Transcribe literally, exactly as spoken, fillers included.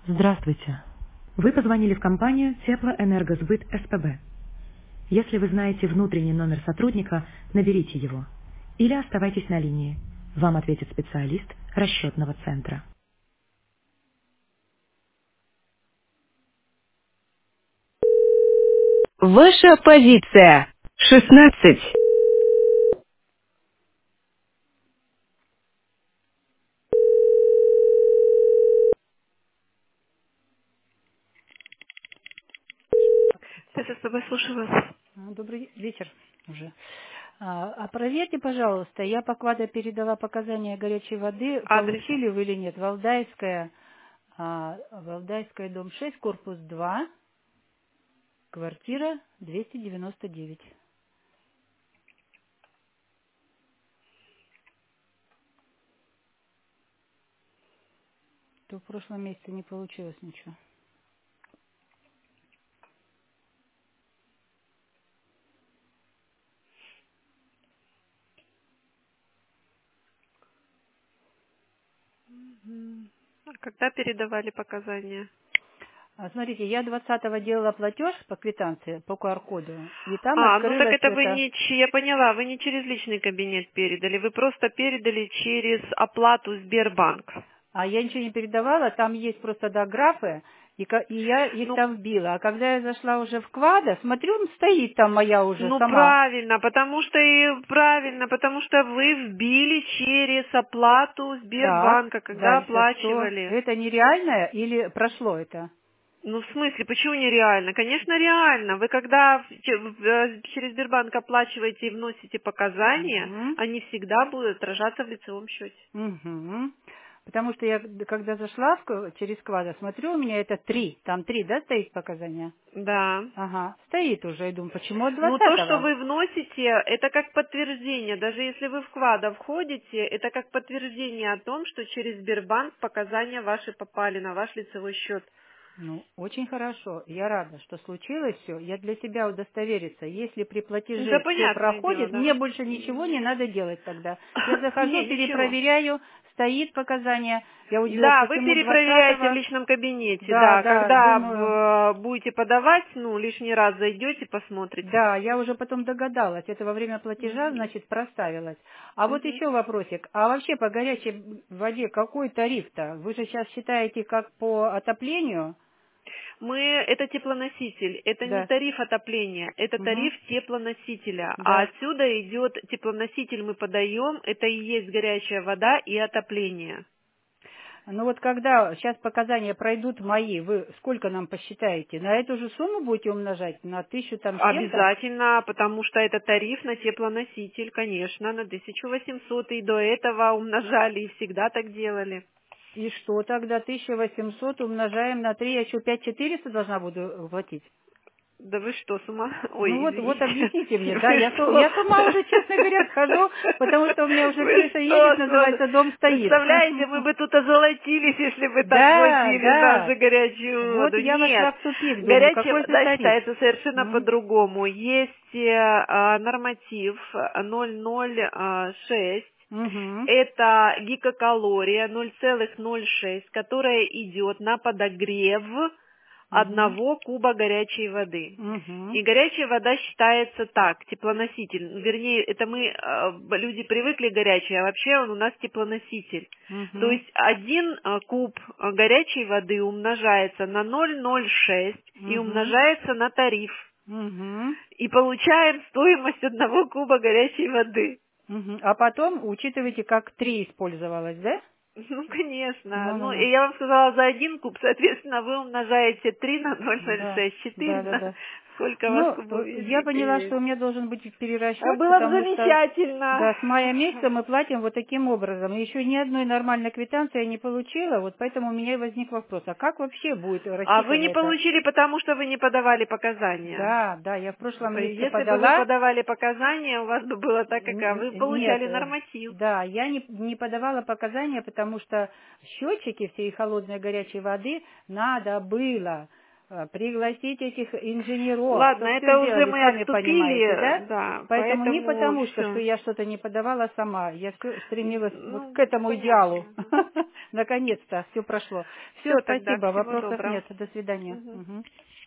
Здравствуйте. Вы позвонили в компанию Теплоэнергосбыт СПБ. Если вы знаете внутренний номер сотрудника, наберите его. Или оставайтесь на линии. Вам ответит специалист расчетного центра. Ваша позиция. шестнадцать. ССБ, слушаю вас. А, Добрый вечер уже. А, а проверьте, пожалуйста, я по кваду передала показания горячей воды. Адрес. Получили вы или нет? Валдайская, а, Валдайская, дом шесть, корпус два, квартира двести девяносто девять. То в прошлом месяце не получилось ничего. М, а когда передавали показания? А, смотрите, я двадцатого делала платеж по квитанции, по Q R-коду, и там А, ну так открылось это вы это. не, ч- я поняла, вы не через личный кабинет передали, вы просто передали через оплату Сбербанк. А я ничего не передавала, там есть просто, да, графы, и, ка- и я их Ну, там вбила. А когда я зашла уже в квада, смотрю, он стоит там моя уже ну сама. правильно, потому что и правильно, потому что вы вбили через оплату Так, Сбербанка, когда дальше что? оплачивали. Это нереальное или прошло это? Ну, в смысле, почему нереально? Конечно, реально. Вы когда в- че- в- э, через Сбербанк оплачиваете и вносите показания, Угу. они всегда будут отражаться в лицевом счете. Угу. Потому что я, когда зашла в к- через квада, смотрю, у меня это три. Там три, да, стоит показания? Да. Ага, стоит уже. И думаю, почему от Ну, то, что двадцатого? вы вносите, это как подтверждение. Даже если вы в вклада входите, это как подтверждение о том, что через Сбербанк показания ваши попали на ваш лицевой счет. Ну, очень хорошо. Я рада, что случилось все. Я для себя удостовериться. Если при Да, платеже все понятное дело, проходит, да. мне больше ничего не Мгм. надо делать тогда. Я захожу, Не, ничего. перепроверяю, стоит показания. Я удивилась, Да, вы почему перепроверяете в двадцатого. личном кабинете, Да, да. да, Когда думаю, б- будете подавать, ну, лишний раз зайдете, посмотрите. да, я уже потом догадалась. Это во время платежа, Мгм. значит, проставилась. А вот Мгм. еще вопросик. А вообще по горячей воде какой тариф-то? Вы же сейчас считаете как по отоплению? Мы, это теплоноситель, это не Да. тариф отопления, это Угу. тариф теплоносителя. А Да. отсюда идет теплоноситель мы подаем, это и есть горячая вода и отопление. Ну вот когда сейчас показания пройдут мои, вы сколько нам посчитаете? На эту же сумму будете умножать? На тысячу там с чем-то? Обязательно, потому что это тариф на теплоноситель, конечно, на тысячу восемьсот, и до этого умножали, и всегда так делали. И что тогда тысяча восемьсот умножаем на три, я еще пять тысяч четыреста должна буду платить? Да вы что, с ума? Ну Ой, вот, вот извините. объясните мне, да, Вы я, с- что? я с ума уже, честно говоря, схожу, потому что у меня уже Вы крыша едет, что? Смотри, называется, дом стоит. представляете, мы бы тут озолотились, если бы так Да, возили нашу да, горячую вот воду. я Нет, вошла в тупик, думаю, горячая какой же вода тариф? считается совершенно М? по-другому. Есть э, а, норматив ноль ноль шесть. Мгм. Это гигакалория ноль целых ноль шесть, которая идет на подогрев Мгм. одного куба горячей воды. Мгм. И горячая вода считается так, теплоноситель. Ну, вернее, это мы, э, люди привыкли горячей, а вообще он у нас теплоноситель. То Мгм. есть один э, куб э, горячей воды умножается на ноль целых ноль шесть и Мгм. умножается на тариф. Мгм. И получаем стоимость одного куба горячей воды. Мгм. А потом учитывайте, как три использовалось, да? Ну, конечно. Ну, и Ну-ну-ну. я вам сказала за один куб, соответственно, вы умножаете три на ноль целых Да, шесть, четыре да, да, на да. сколько у вас Ну, кубов э, я есть. поняла, что у меня должен быть А перерасчет, было бы потому что, замечательно. да, с мая месяца мы платим вот таким образом. И еще ни одной нормальной квитанции я не получила, вот поэтому у меня и возник вопрос, а как вообще будет А вы рассчитано не это? получили, потому что вы не подавали показания. Да, да, я в прошлом месяце Если бы вы подала. подавали показания, у вас бы было так, как а Н- вы н- Нет, получали э, норматив. да, я не, не подавала показания, потому что счетчики всей холодной и горячей воды надо было пригласить этих инженеров. Ладно, это уже делали, мы сами отступили, да? да, поэтому, поэтому не потому, что, всё. что я что-то не подавала сама, я все стремилась Ну, вот к этому понятно. идеалу. Наконец-то все прошло. Все, Всё тогда, спасибо, всего вопросов доброго. нет. До свидания. Мгм. Мгм.